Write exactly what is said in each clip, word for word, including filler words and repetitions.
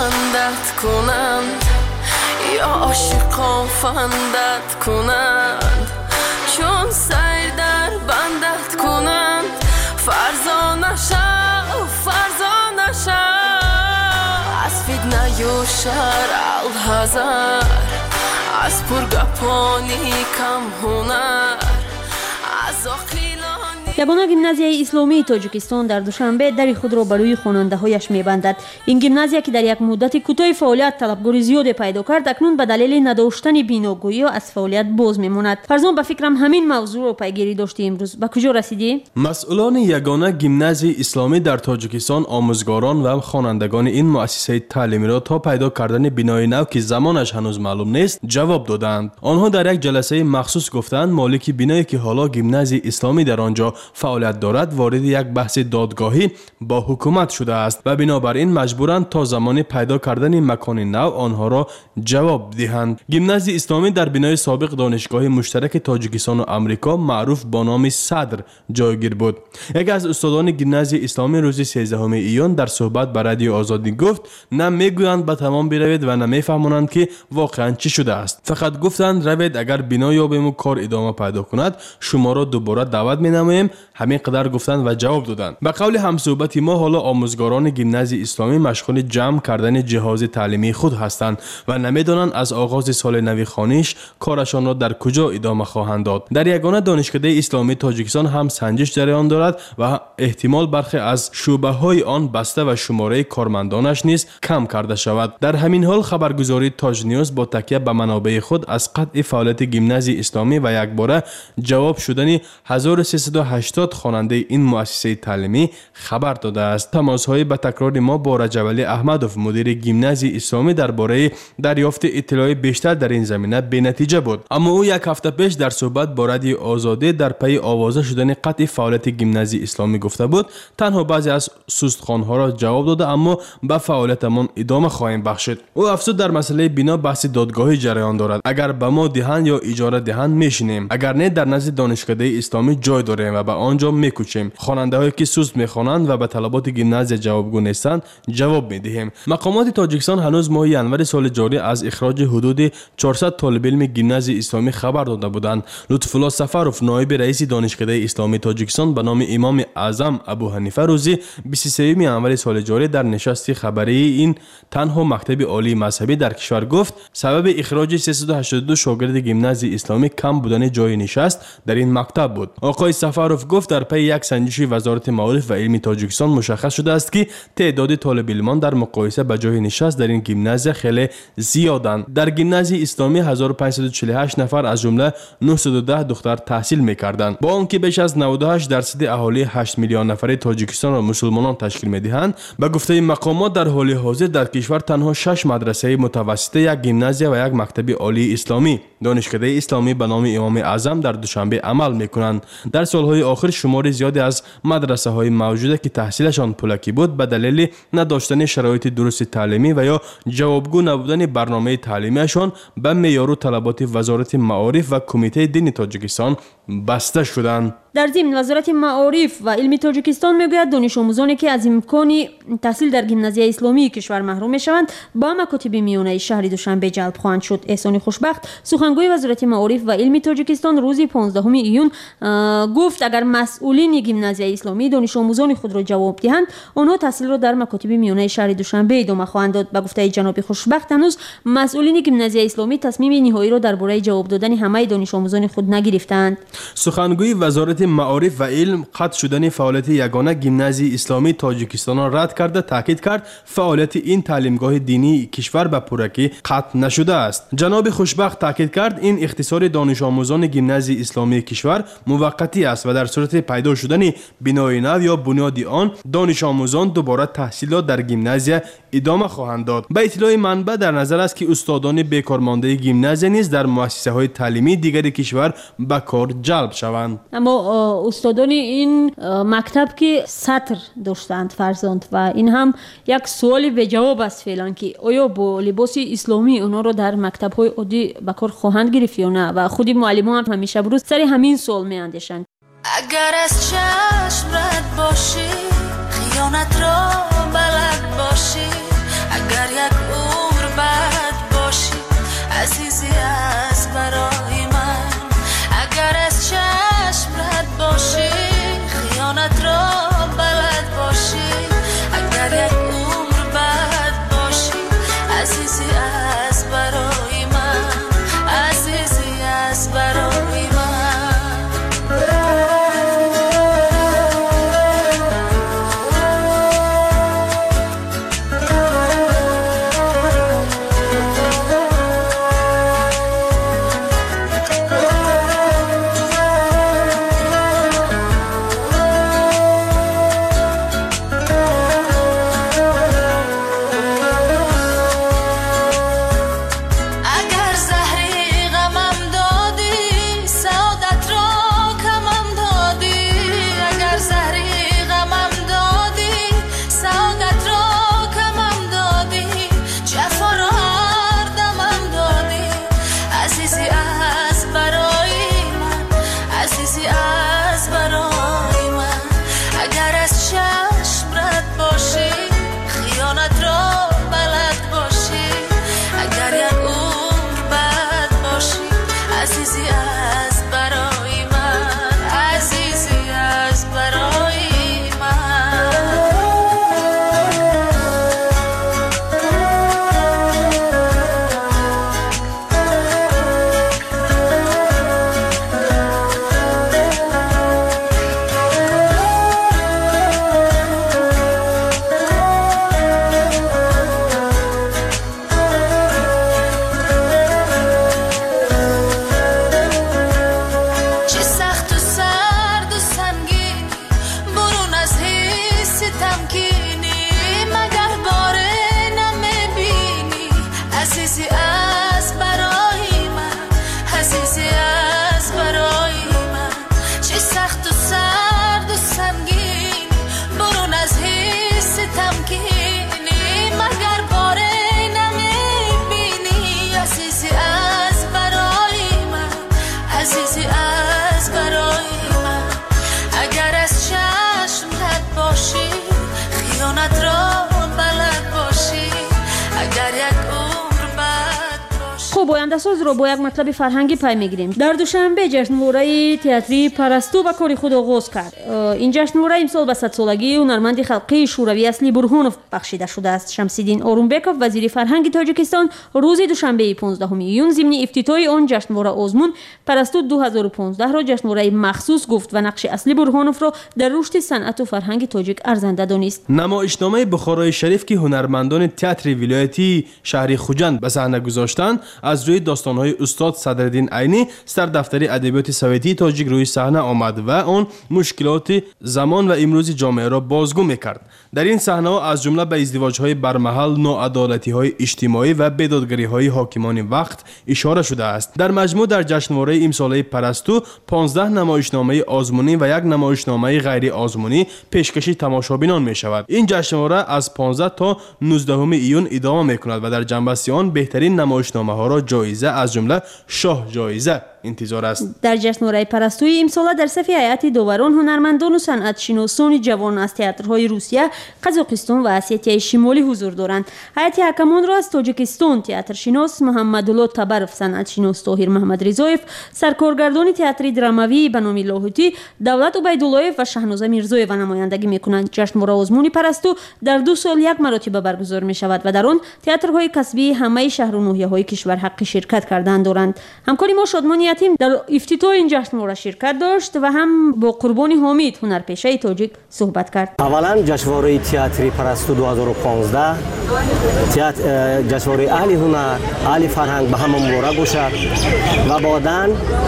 بندت کنند یا عاشقان فندت کنند چون سیر در بندت کنند فرزانه شو فرزانه شو از فتنه و شر الحذر از پرگپانی کم هنر از آخیلانی. یگانه گیمنازیای اسلامی تاجیکستان در دوشنبه در خود را برای خواننده‌هایش می‌بندد. این گیمنازیا که در یک مدت کوتاه فعالیت طلبگار زیادی پیدا کرد اکنون به دلیل نداشتن بیناگویی از فعالیت باز می‌ماند. فرزان به فکرم همین موضوع را پیگیری داشتی. امروز به کجا رسیدی؟ مسئولان یگانه گیمنازیای اسلامی در تاجیکستان آموزگاران و خوانندگان این مؤسسه تعلیمی را تا پیدا کردن بینای نو که زمانش هنوز معلوم نیست جواب دادند. آنها در یک جلسه مخصوص گفتند مالک بینایی که حالا گیمنازیای اسلامی در آنجا فعالیت دارد وارد یک بحث دادگاهی با حکومت شده است و بنابراین مجبورند تا زمان پیدا کردن مکان نو آنها را جواب دهند. گیمنازیای اسلامی در بنای سابق دانشگاه مشترک تاجیکستان و آمریکا معروف با نام صدر جایگیر بود. یکی از استادان گیمنازیای اسلامی روز سیزدهم ایون در صحبت با رادیو آزادی گفت نه میگویند به تمام بروید و نه میفهمانند که واقعا چی شده است. فقط گفتند روید اگر بنا یابیم و کار ادامه پیدا کند شما را دوباره دعوت مینماییم. همین قدر گفتند و جواب دادند. به قول همصحبت ما حالا آموزگاران گیمنازیای اسلامی مشغول جمع کردن جهاز تعلیمی خود هستند و نمیدانند از آغاز سال نو خوانش کارشان را در کجا ادامه خواهند داد. در یگانه دانشکده اسلامی تاجیکستان هم سنجش جریان دارد و احتمال برخی از شعبه های آن بسته و شماره کارمندانش نیز کم کرده شود. در همین حال خبرگزاری تاج نیوز با تکیه به منابع خود از قطع فعالیت گیمنازیای اسلامی و یکباره جواب شدن هزار و سیصد و هشتاد خواننده این مؤسسه تعلیمی خبر داده است. تماس‌های به تکرار ما با رجب علی احمدوف مدیر گیمنازیای اسلامی درباره دریافت اطلاع بیشتر در این زمینه بی‌نتیجه بود. اما او یک هفته پیش در صحبت با رادیو آزادی در پی آوازه شدن قطع فعالیت گیمنازیای اسلامی گفته بود تنها بعضی از سوستخوان‌ها را جواب داده اما به فعالیتمان ادامه خواهیم بخشید. او افزود در مسئله بنا بحث دادگاهی جریان دارد. اگر به ما دهند یا اجاره دهند میشینیم، اگر نه در نزد دانشکده اسلامی جای داریم و به آنجا میکوچیم. خواننده‌هایی که سوست میخوانند و به طلبات گیمنازیا جوابگو نیستند جواب میدهیم. مقامات تاجیکستان هنوز ماه ینور سال جاری از اخراج حدود چهارصد طالب علم گیمنازیای اسلامی خبر داده بودند. لطف الله سفروف نایب رئیس دانشکده اسلامی تاجیکستان به نام امام اعظم ابو حنیفه روز بیست و سوم ینور سال جاری در نشست خبری این تنها مکتب عالی مذهبی در کشور گفت سبب اخراج سیصد و هشتاد و دو شاگرد گیمنازیای اسلامی کم بودن جای نشست در این مکتب بود. آقای سفروف گفت در پی یک سنجش وزارت معارف و علم تاجیکستان مشخص شده است که تعداد طالب علمان در مقایسه با جای نشست در این گیمنازیا خیلی زیادند. در گیمنازیای اسلامی هزار و پانصد و چهل و هشت نفر از جمله نهصد و ده دختر تحصیل می‌کردند. با آنکه بیش از نود و هشت درصد اهالی هشت میلیون نفره تاجیکستان را مسلمانان تشکیل می‌دهند، به گفته مقامات در حال حاضر در کشور تنها شش مدرسه متوسطه، یک گیمنازیا و یک مکتب عالی اسلامی دانشکده اسلامی به نام امام اعظم در دوشنبه عمل می‌کنند. در سال‌های آخر شمار زیادی از مدرسه‌های موجوده که تحصیلشان پولکی بود به دلیل نداشتن شرایط درست تعلیمی و یا جوابگو نبودن برنامه تعلیمیشان به معیار و طلبات وزارت معارف و کمیته دین تاجیکستان بسته شدند. در ضمن وزارت معارف و علم تاجیکستان میگوید دانش آموزانی که از امکان تحصیل در گیمنازیای اسلامی کشور محروم میشوند با مکاتب میانه شهر دوشنبه جلب خواهند شد. احسان خوشبخت سخنگوی وزارت معارف و علم تاجیکستان روز پانزدهم ایون گفت اگر مسئولین گیمنازیای اسلامی دانش آموزان خود را جواب دهند آنها تحصیل را در مکاتب میانه شهر دوشنبه ادامه خواهند داد. به گفته جناب خوشبخت هنوز مسئولین گیمنازیای اسلامی تصمیم نهایی را درباره جواب دادن همه دانش آموزان خود نگرفتند. سخنگوی وزارت معارف و علم قطع شدن فعالیت یگانه گیمنازیای اسلامی تاجیکستان را رد کرده تاکید کرد فعالیت این تعلیمگاه دینی کشور به پورکی قطع نشده است. جناب خوشبخت تاکید کرد این اختصار دانش آموزان گیمنازیای اسلامی کشور موقتی است و در صورت پیدا شدن بنای نو یا بنیاد آن دانش آموزان دوباره تحصیلات در گیمنازیا ادامه خواهند داد. به اطلاع منبع در نظر است که استادان بیکارمانده گیمنازیا نیز در مؤسسه‌های تعلیمی دیگر کشور به کار جلب شوند. اما استادان این مکتب که سطر داشتند فرزند و این هم یک سوالی به جواب است فعلا که آیا با لباس اسلامی اونا رو در مکتب‌های عادی به کار خواهند گرفت یا نه و خودی معلمان هم همیشه بروز سر همین سوال میاندیشند. اگر از چشم رد باشی خیانت را بلد باشی اگر یک عمر بد باشی عزیزی از برای من، اگر از چشم رد باشی خیانت را بلد باشی، اگر یک عمر بد باشی عزیزی از برای من، عزیزی از برای من. آینده‌ساز رو با یک مطلب فرهنگی پی میگیریم. در دوشنبه جشنواره تئاتری پرستو به کاری خود آغاز کرد. این جشنواره امسال به صد سالگی هنرمند خلقی شوروی اصلی برهانوف بخشیده شده است. شمسیدین اورونبکوف وزیر فرهنگ تاجیکستان روز دوشنبه پانزدهم ایون ضمن افتتاح آن جشنواره آزمون پرستو دو هزار و پانزده را جشنواره مخصوص گفت و نقش اصلی برهانوف را در رشد صنعت و فرهنگ تاجیک ارزنده دانست. نمایشنامه بخارای شریف که هنرمندان تئاتر ولایتی شهر خوجند به صحنه گذاشتند از روی داستان‌های استاد صدرالدین عینی سردفتر ادبیات سویتی تاجیک روی صحنه آمد و آن مشکلات زمان و امروزی جامعه را بازگو می‌کرد. در این صحنه از جمله به ازدواج‌های برمحل، ناعدالتی‌های اجتماعی و بیدادگری‌های حاکمان وقت اشاره شده است. در مجموع در جشنواره امساله پرستو پانزده نمایشنامه آزمونی و یک نمایشنامه غیر آزمونی پیشکش تماشابینان می‌شود. این جشنواره از پانزده تا نوزدهم ایون ادامه می‌کند و در جنبه آن بهترین نمایشنامه‌ها را جایزه از جمله شاه جایزه انتظار است. در جشنواره پرستوی امسال در صف هیئت داوران هنرمندان و صنعت‌شناسان جوان از تئاترهای روسیه، قزاقستان و اسیای شمالی حضور دارند. هیئت حکمان را از تاجیکستان تئاترشناس محمدالله تبرف، صنعت‌شناس طاهر محمد رضایف، سرکارگردان تئاتر دراموی بنامی لاهوتی، دولت عبیداللهیف و شهنازه میرزایeva نمایندگی می‌کنند. جشنواره آزمون پرستو در دو سال یک مرتبه برگزار می‌شود و در آن تئاترهای کسبی همه شهر و ناحیه‌های کشور حق شرکت کردن دارند. همکاری ما شادمانی یتیم در افتتاح این جشنواره شرکت داشت و هم با قربانی حامد هنرپیشه تاجیک صحبت کرد. اولا جشنواره تئاتری پرستو دو هزار و پانزده تئاتر جشنواره اهل هنر، اهل فرهنگ به همه مبارک باشد و بعداً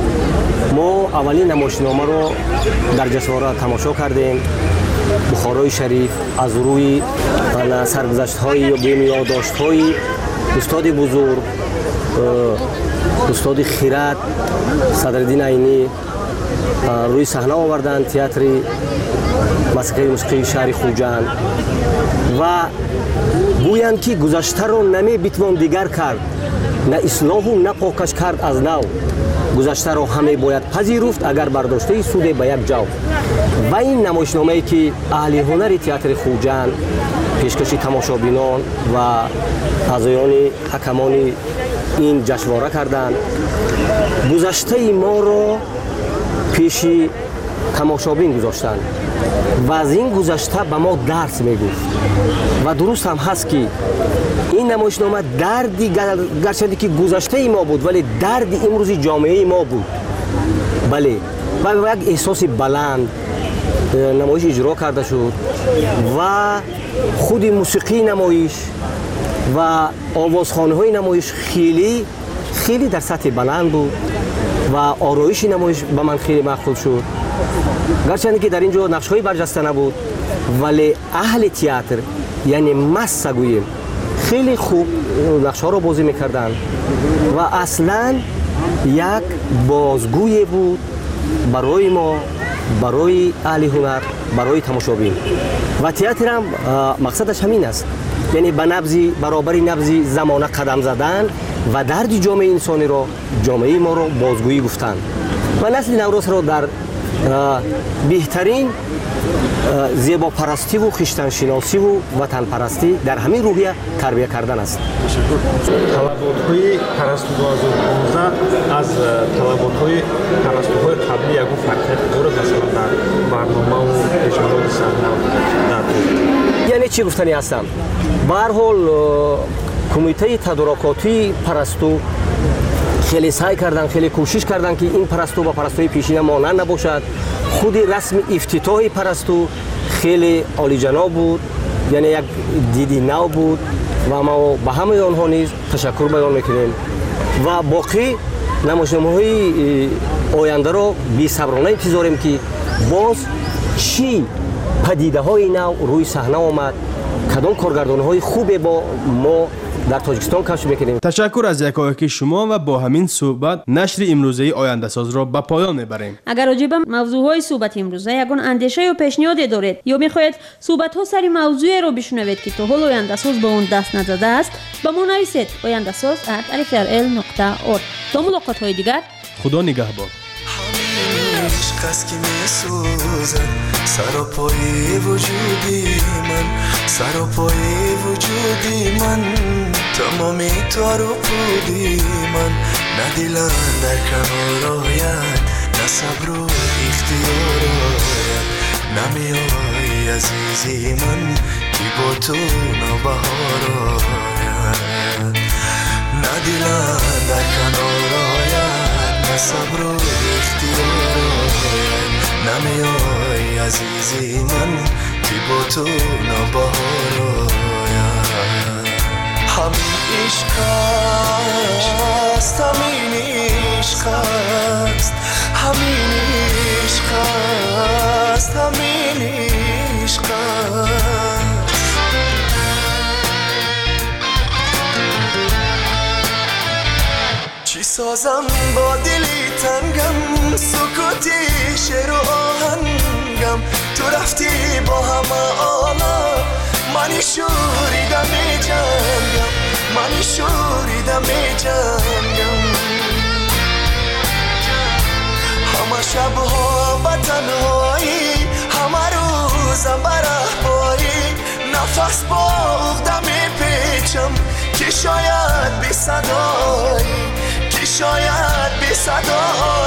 ما اولین نمایشنامه رو در جشنواره تماشا کردیم. بخارای شریف از روی سرگذشت‌های یا بیم یادداشت‌های استاد بزرگ استاد خیرات صدرالدین عینی روی صحنه آوردن تئاتر مسرح موسیقی شهر خوجند و گویند که گذشته رو نمی بتوان دیگر کرد، نه اصلاح و نه پاکش کرد از نو. گذشته رو همه باید پذیرفت اگر برداشته سود به یک جو. و این نمایشنامه‌ای که اهل هنر تئاتر خوجند пешкаши тамошобинон ва аъзоёни ҳакамони ин ҷашнвора карданд. гузаштаи моро пеши тамошобин гузоштанд ва аз ин гузашта ба мо дарс мегуфт. ва дуруст ҳам ҳаст ки ин намоишнома дарди гарчанде ки гузаштаи мо буд, вале дарди имрӯзи ҷомеаи мо буд. бале ва як эҳсоси баланд намоиш иҷро карда шуд ва худи мусиқии намоиш ва овозхонаҳои намоиш хеле хеле дар сатҳи баланд буд ва ороиши намоиш ба ман хеле маъқул шуд. гарчанде ки дар ин ҷо нақшҳои барҷаста набуд, вале аҳли театр, яъне масса гӯем, хеле хуб нақшҳоро бозӣ мекарданд ва аслан як бозгӯе буд барои мо, барои аҳли ҳунар, барои тамошобин. ва театрам мақсадаш ҳамин аст, яъне ба набзи баробари набзи замона қадам задан ва дарди ҷомеаи инсониро, ҷомеаи моро бозгӯӣ гуфтанд ва насли навросро дар беҳтарин зебопарастиву хиштаншиносиву ватанпарастӣ дар ҳамин рӯҳия тарбия кардан аст. талаботҳои парасту ду ҳазору понздаҳ аз талаботҳои парастуҳои қаблӣ ягон фарқият дорад, масалан дар барномаву пешниҳоди саҳна дар яъне чӣ гуфтанӣ ҳастам? ба ҳар ҳол кумитаи тадорукотии парасту хеле сай карданд, хеле кӯшиш карданд ки ин парасту ба парастуи пешина монанд набошад. худи расми ифтитоҳи парасту хеле олиҷаноб буд, яъне як диди нав буд ва мо ба ҳамаи онҳо низ ташаккур баён мекунем ва боқӣ намоишномаҳои ояндаро бесаброна интизорем ки боз чӣ падидаҳои нав рӯи саҳна омад, кадом коргардонҳои хубе бо мо дар Тоҷикистон кашф мекунем. ташаккур аз якояки шумо ва бо ҳамин суҳбат нашри имрӯзаи ояндасозро ба поён мебарем. агар роҷи ба мавзӯъҳои суҳбати имрӯза ягон андеша ё пешниҳоде доред ё мехоҳед суҳбатҳо сари мавзӯеро бишунавед ки то ҳол ояндасоз ба он даст назадааст, ба мо нависед ояндасоз at alifrl нуқта org. то мулоқотҳои дигар, худо нигаҳбон. سراپای وجودی من سراپای وجودی من تمامی تارو پودی من نه دلم در کنار آید نه صبر و اختیار آید نمیای عزیزی من که با تو نوبهار آید نه دلم در کنار آید نه صبر و اختیار آید نمیای عزیزی من که با تو نوبهار آید همین عشق است همین عشق است همین عشق است همین عشق است چی سازم با دلی تنگم سکوتی شعر و آهنگم تو رفتی با همه عالم منی شوریدم می جنگم منی شوریدم می جنگم همه شبها به تنهایی همه روزم به رهباری نفس با عقده می پیچم که شاید بی صدایی که شاید بی صدایی